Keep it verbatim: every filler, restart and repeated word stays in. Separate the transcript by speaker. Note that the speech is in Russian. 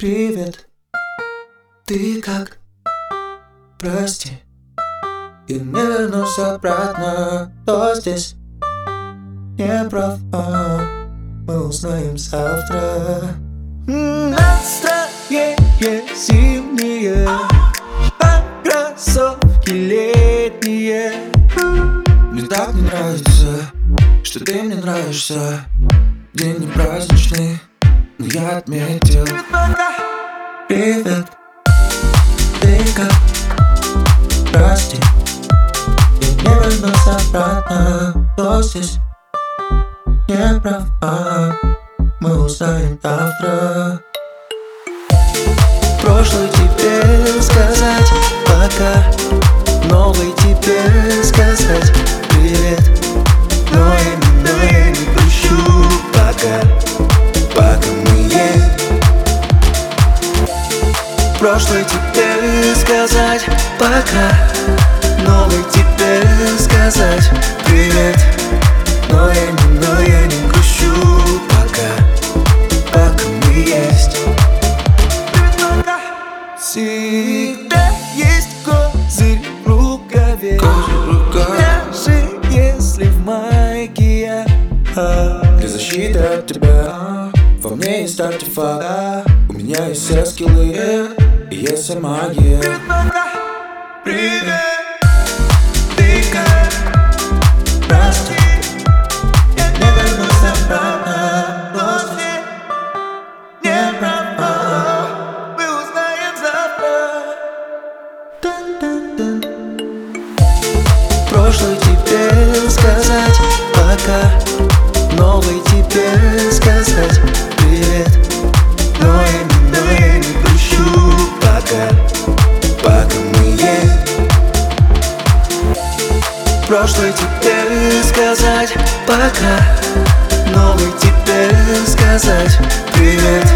Speaker 1: Привет, ты как? Прости, я не вернусь обратно. Кто здесь не прав? а, Мы узнаем завтра. Настроение зимнее, а кроссовки летние. Мне так не нравится, что ты мне нравишься. День не праздничный, но я отметил. Привет, ты как? Прости, я не вернусь обратно. Кто здесь не прав? а, Мы узнаем завтра. Прошлый тебе сказать пока, новый тебе сказать привет. Но я, но я не прощу пока, пока мы есть. Прошлый тебе сказать пока, новый тебе сказать привет. Но я не, но я не грущу пока, пока мы есть. Всегда есть козырь в рукаве, даже если в майке я. Для защиты от тебя во мне есть артефакт. У меня есть все скиллы и есть вся магия. Привет, ты как? Прости, я не вернусь обратно. После не права, мы узнаем завтра. Тан-тан-тан. Прошлый тебе сказать пока, новый тебе сказать привет. Но я не, но я не грущу пока, пока мы есть. Прошлый тебе сказать пока, новый тебе сказать привет.